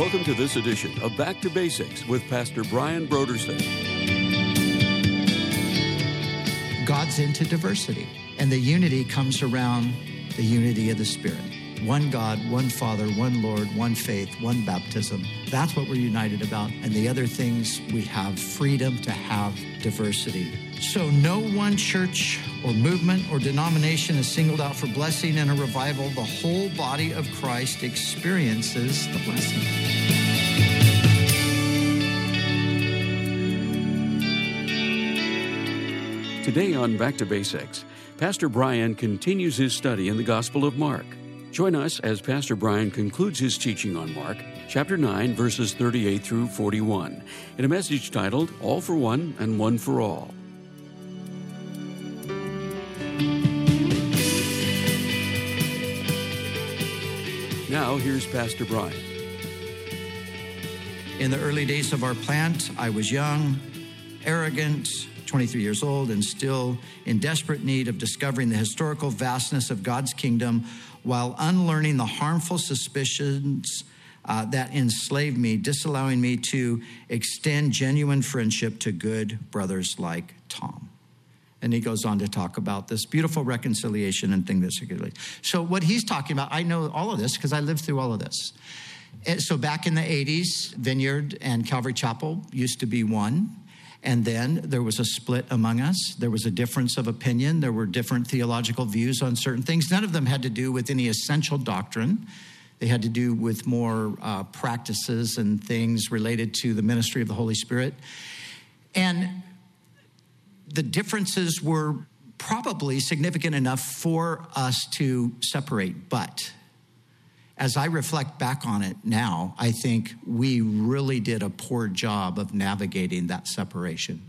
Welcome to this edition of Back to Basics with Pastor Brian Brodersen. God's into diversity, and the unity comes around the unity of the Spirit. One God, one Father, one Lord, one faith, one baptism. That's what we're united about. And the other things, we have freedom to have diversity. So no one church or movement or denomination is singled out for blessing in a revival. The whole body of Christ experiences the blessing. Today on Back to Basics, Pastor Brian continues his study in the Gospel of Mark. Join us as Pastor Brian concludes his teaching on Mark, chapter 9, verses 38 through 41, in a message titled, All for One and One for All. Now, here's Pastor Brian. In the early days of our plant, I was young, arrogant, 23 years old, and still in desperate need of discovering the historical vastness of God's kingdom while unlearning the harmful suspicions that enslaved me, disallowing me to extend genuine friendship to good brothers like Tom. And he goes on to talk about this beautiful reconciliation and thing that's good. So what he's talking about, I know all of this because I lived through all of this. So back in the 80s, Vineyard and Calvary Chapel used to be one. And then there was a split among us. There was a difference of opinion. There were different theological views on certain things. None of them had to do with any essential doctrine. They had to do with more practices and things related to the ministry of the Holy Spirit. And the differences were probably significant enough for us to separate. But as I reflect back on it now, I think we really did a poor job of navigating that separation.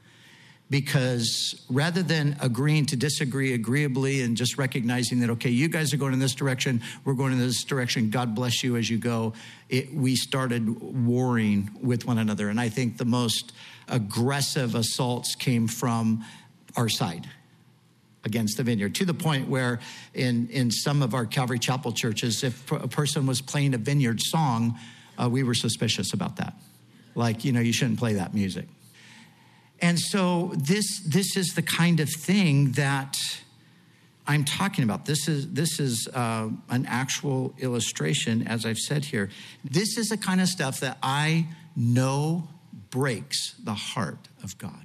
Because rather than agreeing to disagree agreeably and just recognizing that, okay, you guys are going in this direction, we're going in this direction, God bless you as you go, we started warring with one another. And I think the most aggressive assaults came from our side against the Vineyard, to the point where in some of our Calvary Chapel churches, if a person was playing a Vineyard song, we were suspicious about that. Like, you shouldn't play that music. And so this is the kind of thing that I'm talking about. This is an actual illustration, as I've said here. This is the kind of stuff that I know breaks the heart of God.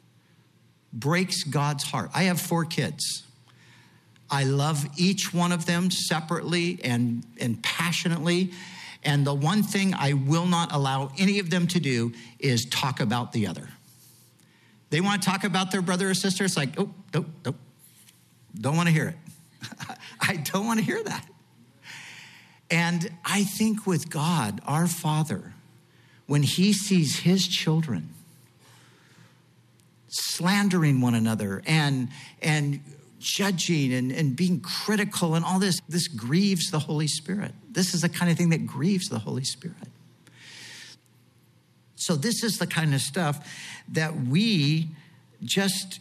Breaks God's heart. I have 4 kids. I love each one of them separately and passionately. And the one thing I will not allow any of them to do is talk about the other. They want to talk about their brother or sister. It's like, oh, don't want to hear it. I don't want to hear that. And I think with God, our Father, when he sees his children slandering one another and judging and being critical and all this grieves the Holy Spirit. This is the kind of thing that grieves the Holy Spirit. So this is the kind of stuff that we just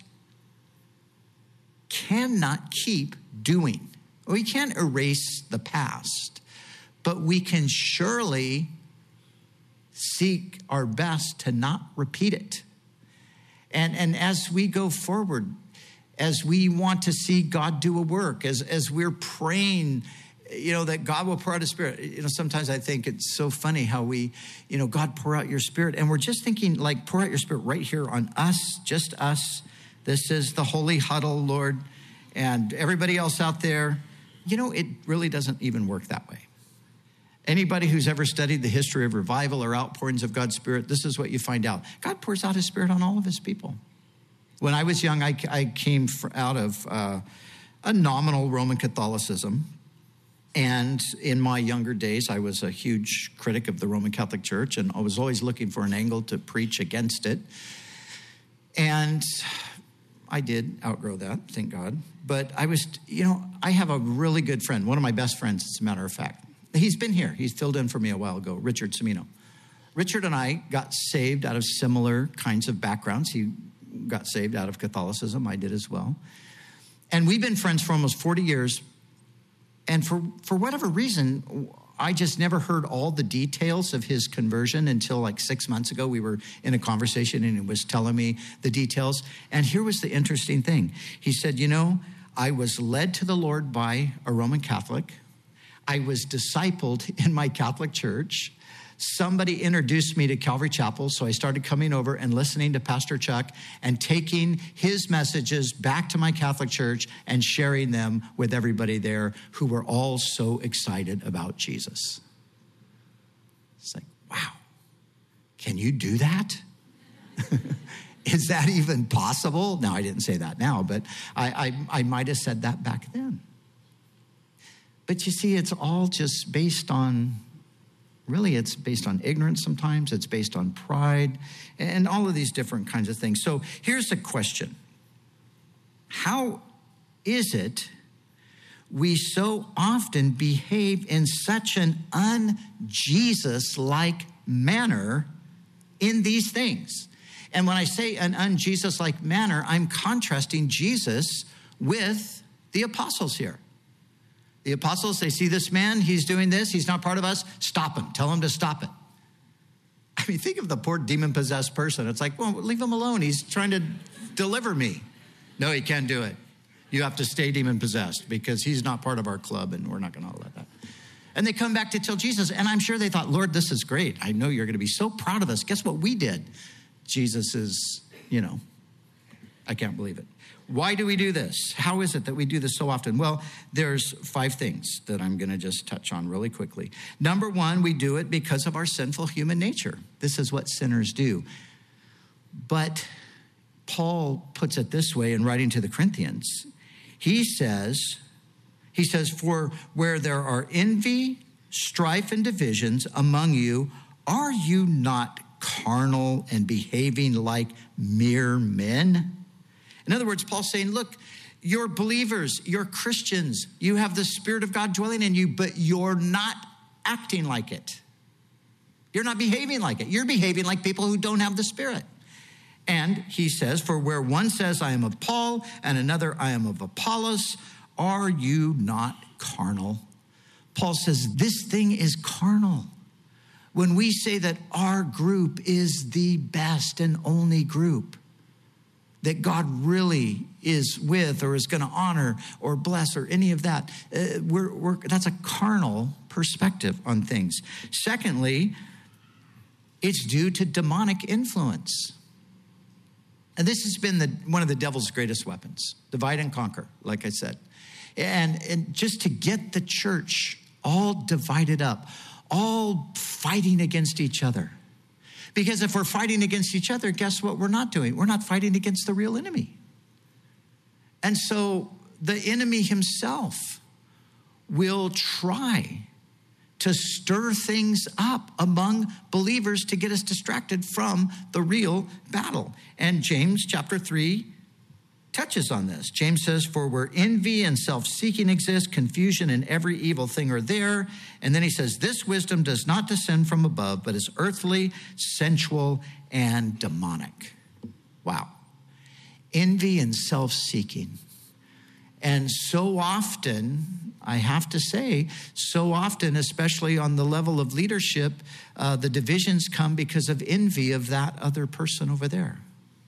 cannot keep doing. We can't erase the past, but we can surely seek our best to not repeat it. And as we go forward, as we want to see God do a work, as we're praying, that God will pour out his Spirit. Sometimes I think it's so funny how we, God, pour out your Spirit. And we're just thinking, like, pour out your Spirit right here on us, just us. This is the holy huddle, Lord. And everybody else out there, it really doesn't even work that way. Anybody who's ever studied the history of revival or outpourings of God's Spirit, this is what you find out. God pours out his Spirit on all of his people. When I was young, I came out of a nominal Roman Catholicism. And in my younger days, I was a huge critic of the Roman Catholic Church, and I was always looking for an angle to preach against it. And I did outgrow that, thank God. But I have a really good friend, one of my best friends, as a matter of fact. He's been here. He's filled in for me a while ago, Richard Cimino. Richard and I got saved out of similar kinds of backgrounds. He got saved out of Catholicism. I did as well. And we've been friends for almost 40 years. And for whatever reason, I just never heard all the details of his conversion until like 6 months ago. We were in a conversation and he was telling me the details. And here was the interesting thing. He said, I was led to the Lord by a Roman Catholic. I was discipled in my Catholic church. Somebody introduced me to Calvary Chapel, so I started coming over and listening to Pastor Chuck and taking his messages back to my Catholic church and sharing them with everybody there who were all so excited about Jesus. It's like, wow, can you do that? Is that even possible? No, I didn't say that now, but I might have said that back then. But you see, it's all just based on, really, it's based on ignorance sometimes. It's based on pride and all of these different kinds of things. So here's the question. How is it we so often behave in such an un-Jesus-like manner in these things? And when I say an un-Jesus-like manner, I'm contrasting Jesus with the apostles here. The apostles, they see this man, he's doing this, he's not part of us, stop him, tell him to stop it. I mean, think of the poor demon-possessed person. It's like, well, leave him alone, he's trying to deliver me. No, he can't do it. You have to stay demon-possessed because he's not part of our club and we're not gonna let that. And they come back to tell Jesus, and I'm sure they thought, Lord, this is great. I know you're gonna be so proud of us. Guess what we did? Jesus is, I can't believe it. Why do we do this? How is it that we do this so often? Well, there's 5 things that I'm going to just touch on really quickly. Number 1, we do it because of our sinful human nature. This is what sinners do. But Paul puts it this way in writing to the Corinthians. He says, for where there are envy, strife, and divisions among you, are you not carnal and behaving like mere men? In other words, Paul's saying, look, you're believers, you're Christians, you have the Spirit of God dwelling in you, but you're not acting like it. You're not behaving like it. You're behaving like people who don't have the Spirit. And he says, for where one says, I am of Paul, and another, I am of Apollos, are you not carnal? Paul says, this thing is carnal. When we say that our group is the best and only group that God really is with or is going to honor or bless or any of that, that's a carnal perspective on things. Secondly, it's due to demonic influence. And this has been one of the devil's greatest weapons, divide and conquer, like I said. And just to get the church all divided up, all fighting against each other. Because if we're fighting against each other, guess what we're not doing? We're not fighting against the real enemy. And so the enemy himself will try to stir things up among believers to get us distracted from the real battle. And James chapter 3 touches on this. James says, for where envy and self-seeking exist, confusion and every evil thing are there. And then he says, this wisdom does not descend from above, but is earthly, sensual, and demonic. Wow. Envy and self-seeking. And so often, I have to say, so often, especially on the level of leadership, the divisions come because of envy of that other person over there.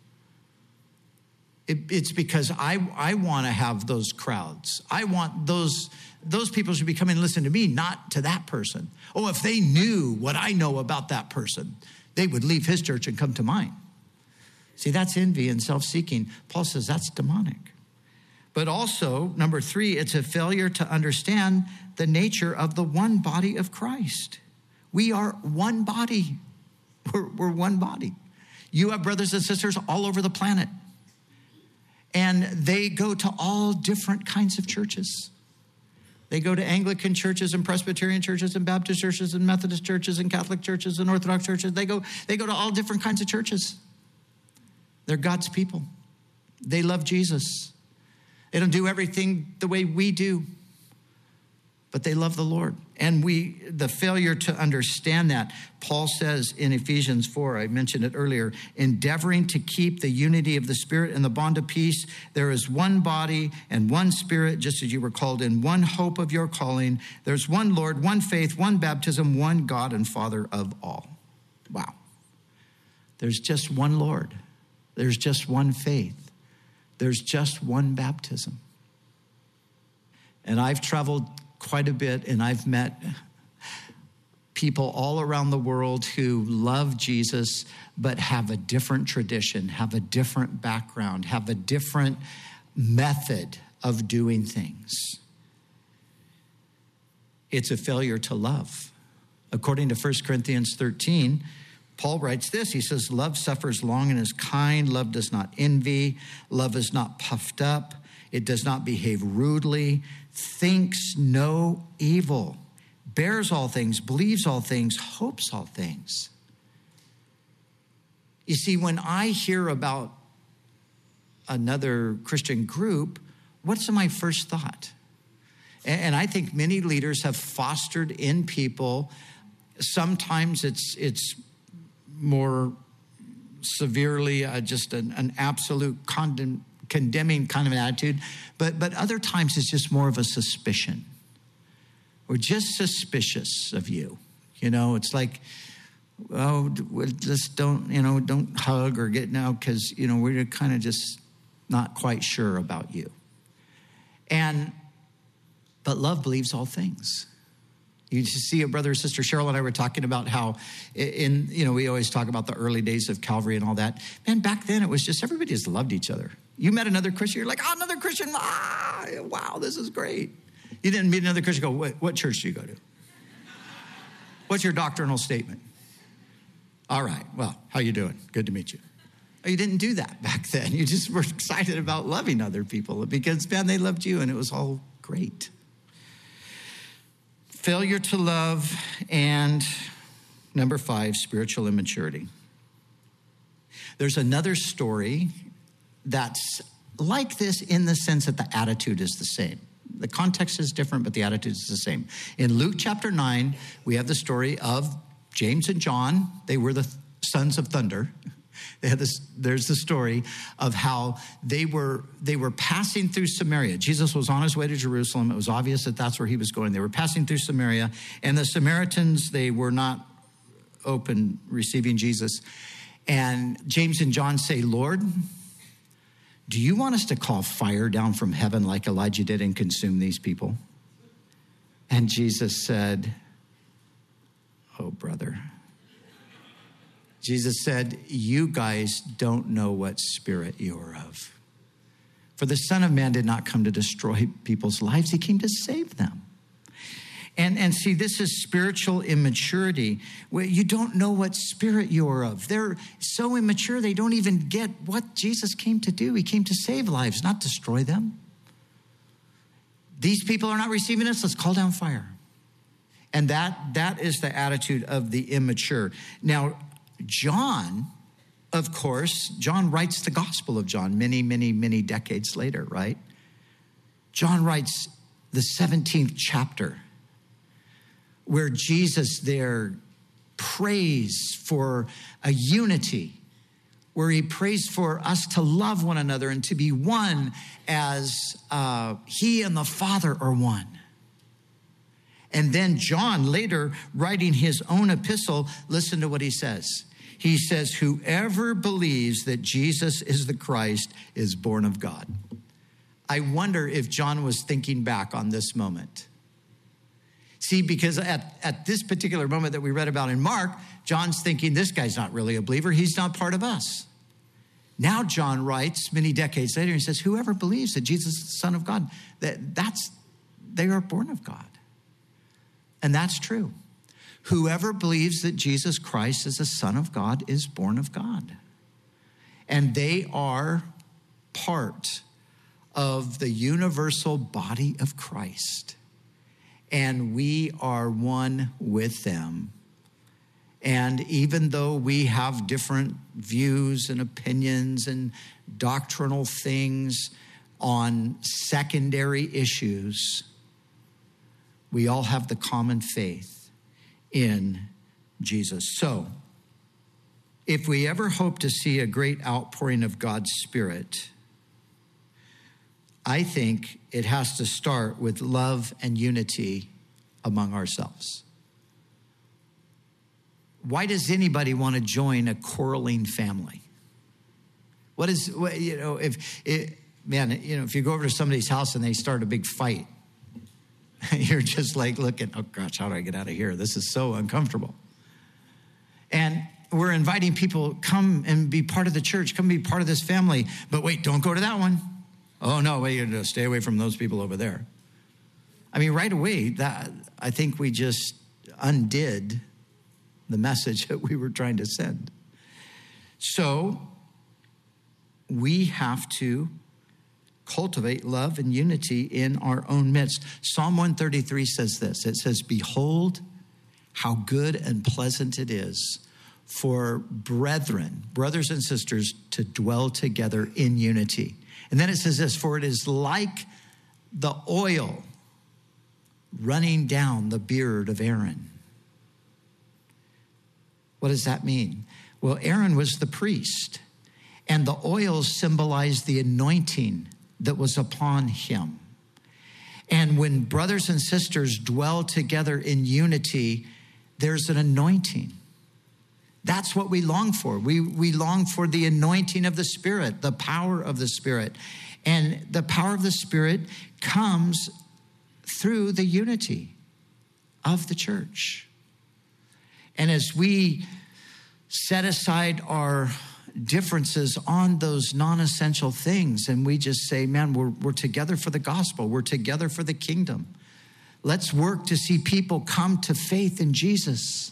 It's because I want to have those crowds. I want those people should be coming and listen to me, not to that person. Oh, if they knew what I know about that person, they would leave his church and come to mine. See, that's envy and self-seeking. Paul says that's demonic. But also, number 3, it's a failure to understand the nature of the one body of Christ. We are one body. We're one body. You have brothers and sisters all over the planet. And they go to all different kinds of churches. They go to Anglican churches and Presbyterian churches and Baptist churches and Methodist churches and Catholic churches and Orthodox churches. They go to all different kinds of churches. They're God's people. They love Jesus. They don't do everything the way we do. but they love the Lord. And the failure to understand that, Paul says in Ephesians 4, I mentioned it earlier, endeavoring to keep the unity of the Spirit in the bond of peace. There is one body and one Spirit, just as you were called in one hope of your calling. There's one Lord, one faith, one baptism, one God and Father of all. Wow. There's just one Lord. There's just one faith. There's just one baptism. And I've traveled quite a bit, and I've met people all around the world who love Jesus, but have a different tradition, have a different background, have a different method of doing things. It's a failure to love. According to 1 Corinthians 13, Paul writes this. He says, love suffers long and is kind. Love does not envy. Love is not puffed up. It does not behave rudely, thinks no evil, bears all things, believes all things, hopes all things. You see, when I hear about another Christian group, what's my first thought? And I think many leaders have fostered in people, sometimes it's more severely just an absolute condemning kind of an attitude, but other times it's just more of a suspicion. We're just suspicious of you. You know, it's like, oh, just don't hug or get now because, we're kind of just not quite sure about you. But love believes all things. You see a brother or sister, Cheryl and I were talking about how we always talk about the early days of Calvary and all that. Man, back then it was just everybody just loved each other. You met another Christian, you're like, oh, another Christian, wow, this is great. You didn't meet another Christian, go, what church do you go to? What's your doctrinal statement? All right, well, how you doing? Good to meet you. Oh, you didn't do that back then. You just were excited about loving other people because, man, they loved you and it was all great. Failure to love, and number 5, spiritual immaturity. There's another story that's like this in the sense that the attitude is the same. The context is different, but the attitude is the same. In Luke chapter 9, we have the story of James and John. They were the sons of thunder. There's the story of how they were passing through Samaria. Jesus was on his way to Jerusalem. It was obvious that that's where he was going. They were passing through Samaria, and the Samaritans, they were not open receiving Jesus. And James and John say, Lord, do you want us to call fire down from heaven like Elijah did and consume these people? And Jesus said, oh, brother. Jesus said, you guys don't know what spirit you're of. For the Son of Man did not come to destroy people's lives. He came to save them. And see, this is spiritual immaturity. Where you don't know what spirit you're of. They're so immature, they don't even get what Jesus came to do. He came to save lives, not destroy them. These people are not receiving us. Let's call down fire. And that is the attitude of the immature. Now, John, of course, John writes the Gospel of John many, many, many decades later, right? John writes the 17th chapter where Jesus there prays for a unity, where he prays for us to love one another and to be one as he and the Father are one. And then John, later writing his own epistle, listen to what he says. He says, whoever believes that Jesus is the Christ is born of God. I wonder if John was thinking back on this moment. See, because at this particular moment that we read about in Mark, John's thinking, this guy's not really a believer. He's not part of us. Now John writes many decades later, he says, whoever believes that Jesus is the Son of God, they are born of God. And that's true. Whoever believes that Jesus Christ is the Son of God is born of God. And they are part of the universal body of Christ. And we are one with them. And even though we have different views and opinions and doctrinal things on secondary issues, We all have the common faith in Jesus. So, if we ever hope to see a great outpouring of God's Spirit, I think it has to start with love and unity among ourselves. Why does anybody want to join a quarreling family? If you go over to somebody's house and they start a big fight, you're just like looking, oh gosh, how do I get out of here? This is so uncomfortable. And we're inviting people, come and be part of the church, come be part of this family. But wait, don't go to that one. Oh no, wait, stay away from those people over there. I mean, right away, that I think we just undid the message that we were trying to send. So we have to cultivate love and unity in our own midst. Psalm 133 says this. It says, behold, how good and pleasant it is for brethren, brothers and sisters, to dwell together in unity. And then it says this, for it is like the oil running down the beard of Aaron. What does that mean? Well, Aaron was the priest, and the oil symbolized the anointing that was upon him. And when brothers and sisters dwell together in unity, there's an anointing. That's what we long for. We long for the anointing of the Spirit, the power of the Spirit. And the power of the Spirit comes through the unity of the church. And as we set aside our differences on those non-essential things, and we just say, man, we're together for the gospel. We're together for the kingdom. Let's work to see people come to faith in Jesus.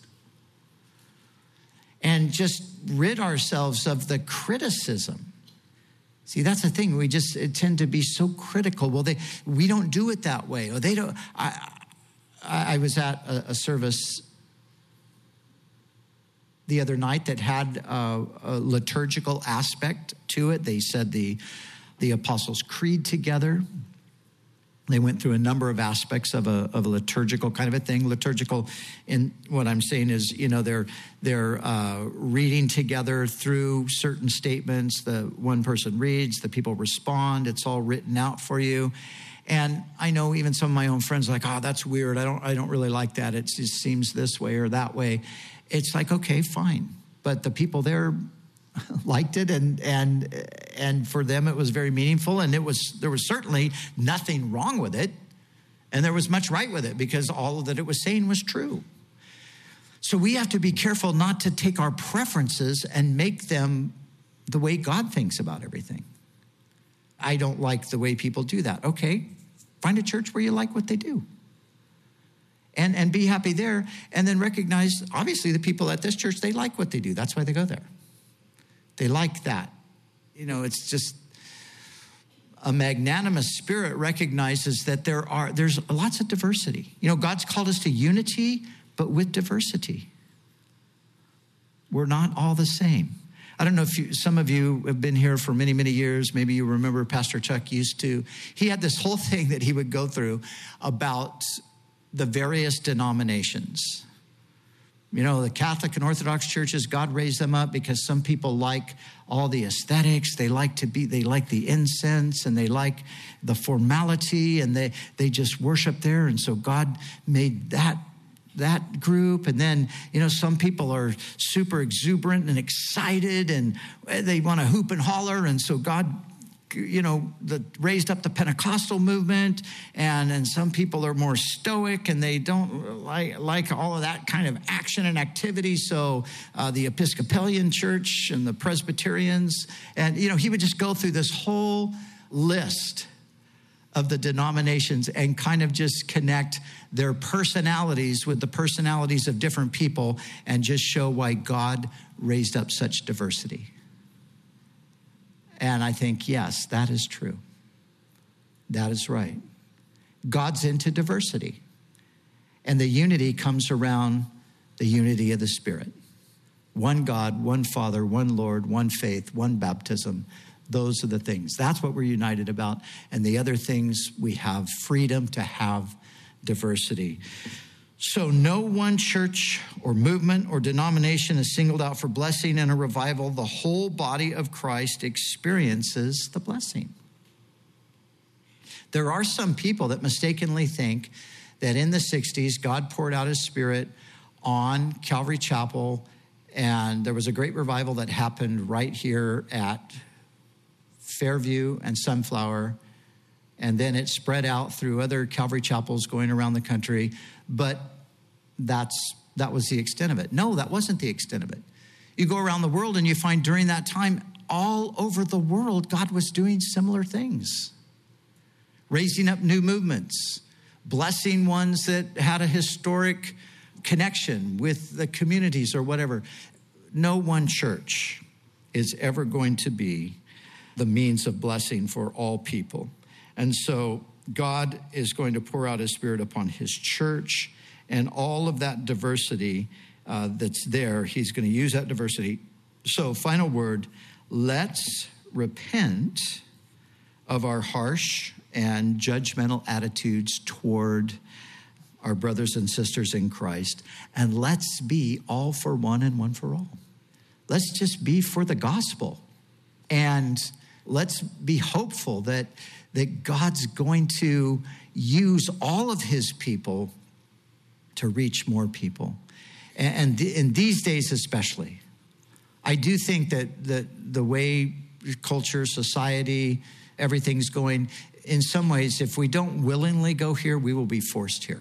And just rid ourselves of the criticism. See, that's the thing. We just tend to be so critical. Well, we don't do it that way. Or they don't. I was at a service the other night that had a liturgical aspect to it. They said the Apostles' Creed together. They went through a number of aspects of a liturgical kind of a thing. Liturgical, in what I'm saying is, they're reading together through certain statements. The one person reads, the people respond. It's all written out for you. And I know even some of my own friends are like, oh, that's weird. I don't really like that. It just seems this way or that way. It's like, okay, fine. But the people there liked it, and for them it was very meaningful, and there was certainly nothing wrong with it, and there was much right with it because all that it was saying was true. So we have to be careful not to take our preferences and make them the way God thinks about everything. I don't like the way people do that. Okay, find a church where you like what they do. And be happy there, and then recognize, obviously, the people at this church, they like what they do. That's why they go there. They like that. It's just a magnanimous spirit recognizes that there's lots of diversity. God's called us to unity, but with diversity. We're not all the same. I don't know if some of you have been here for many, many years. Maybe you remember Pastor Chuck he had this whole thing that he would go through about the various denominations. The Catholic and Orthodox churches, God raised them up because some people like all the aesthetics. They like the incense, and they like the formality, and they just worship there. And so God made that group. And then, some people are super exuberant and excited, and they want to hoop and holler. And so God raised up the Pentecostal movement, and some people are more stoic, and they don't like all of that kind of action and activity. So the Episcopalian Church and the Presbyterians, and he would just go through this whole list of the denominations and kind of just connect their personalities with the personalities of different people and just show why God raised up such diversity. And I think, yes, that is true. That is right. God's into diversity. And the unity comes around the unity of the Spirit. One God, one Father, one Lord, one faith, one baptism. Those are the things. That's what we're united about. And the other things, we have freedom to have diversity. So no one church or movement or denomination is singled out for blessing in a revival. The whole body of Christ experiences the blessing. There are some people that mistakenly think that in the 60s, God poured out his Spirit on Calvary Chapel, and there was a great revival that happened right here at Fairview and Sunflower, and then it spread out through other Calvary chapels going around the country, but that was the extent of it. No, that wasn't the extent of it. You go around the world and you find during that time, all over the world, God was doing similar things. Raising up new movements, blessing ones that had a historic connection with the communities or whatever. No one church is ever going to be the means of blessing for all people. And so God is going to pour out his Spirit upon his church, and all of that diversity that's there, he's going to use that diversity. So final word, let's repent of our harsh and judgmental attitudes toward our brothers and sisters in Christ, and let's be all for one and one for all. Let's just be for the gospel, and let's be hopeful that God's going to use all of his people to reach more people. And in these days especially, I do think that the way culture, society, everything's going, in some ways, if we don't willingly go here, we will be forced here.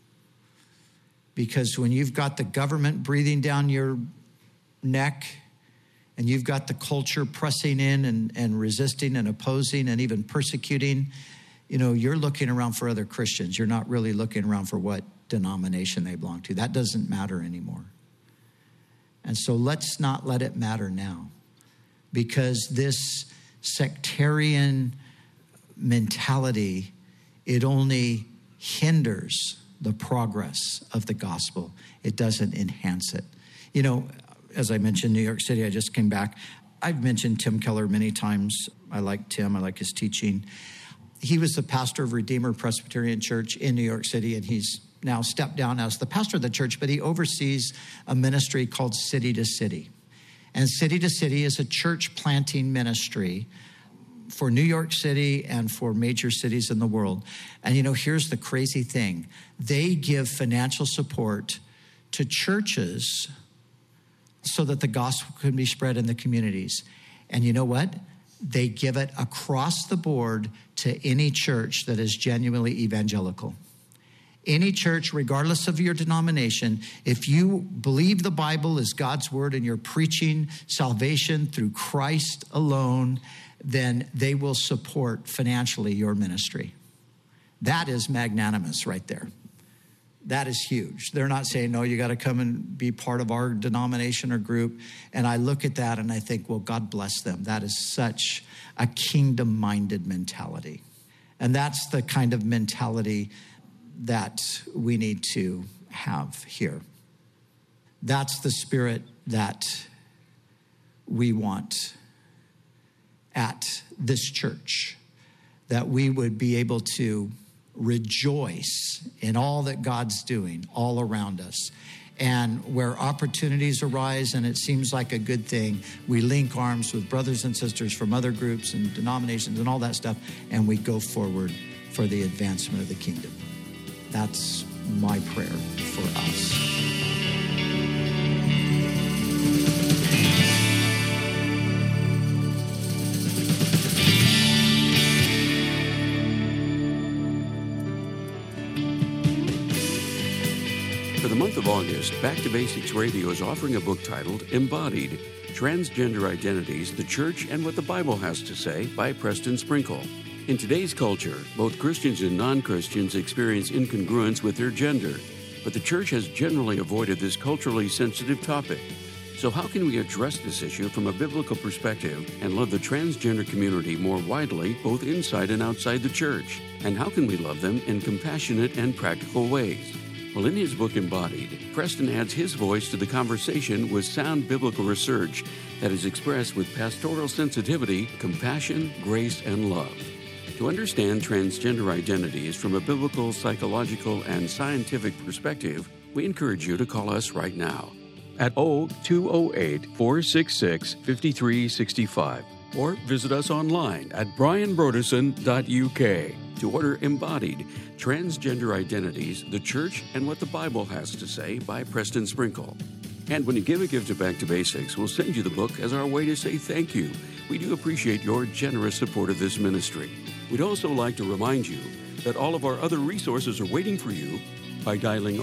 Because when you've got the government breathing down your neck, and you've got the culture pressing in and resisting and opposing and even persecuting, you're looking around for other Christians. You're not really looking around for what denomination they belong to. That doesn't matter anymore. And so let's not let it matter now, because this sectarian mentality, it only hinders the progress of the gospel. It doesn't enhance it. As I mentioned, New York City, I just came back. I've mentioned Tim Keller many times. I like Tim. I like his teaching. He was the pastor of Redeemer Presbyterian Church in New York City, and he's now stepped down as the pastor of the church, but he oversees a ministry called City to City. And City to City is a church planting ministry for New York City and for major cities in the world. And here's the crazy thing. They give financial support to churches so that the gospel can be spread in the communities. And you know what? They give it across the board to any church that is genuinely evangelical. Any church, regardless of your denomination, if you believe the Bible is God's word and you're preaching salvation through Christ alone, then they will support financially your ministry. That is magnanimous right there. That is huge. They're not saying, no, you got to come and be part of our denomination or group. And I look at that and I think, well, God bless them. That is such a kingdom-minded mentality. And that's the kind of mentality that we need to have here. That's the spirit that we want at this church, that we would be able to rejoice in all that God's doing all around us. And where opportunities arise and it seems like a good thing, we link arms with brothers and sisters from other groups and denominations and all that stuff, and we go forward for the advancement of the kingdom. That's my prayer for us. For the month of August, Back to Basics Radio is offering a book titled Embodied, Transgender Identities, the Church and What the Bible Has to Say by Preston Sprinkle. In today's culture, both Christians and non-Christians experience incongruence with their gender, but the church has generally avoided this culturally sensitive topic. So how can we address this issue from a biblical perspective and love the transgender community more widely, both inside and outside the church? And how can we love them in compassionate and practical ways? Well, in his book Embodied, Preston adds his voice to the conversation with sound biblical research that is expressed with pastoral sensitivity, compassion, grace, and love. To To understand transgender identities from a biblical, psychological, and scientific perspective, we encourage you to call us right now at 0208-466-5365 or visit us online at brianbrodesson.uk to order Embodied Transgender Identities, the Church, and What the Bible Has to Say by Preston Sprinkle. And when you give a gift to Back to Basics, we'll send you the book as our way to say thank you. We do appreciate your generous support of this ministry. We'd also like to remind you that all of our other resources are waiting for you by dialing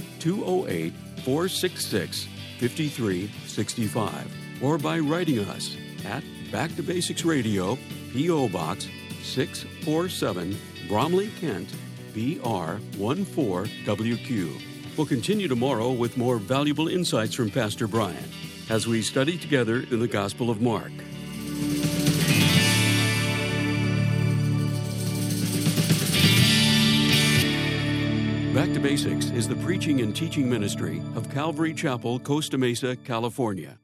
0208-466-5365 or by writing us at Back to Basics Radio, P.O. Box 647, Bromley, Kent, BR 14WQ. We'll continue tomorrow with more valuable insights from Pastor Brian as we study together in the Gospel of Mark. Back to Basics is the preaching and teaching ministry of Calvary Chapel, Costa Mesa, California.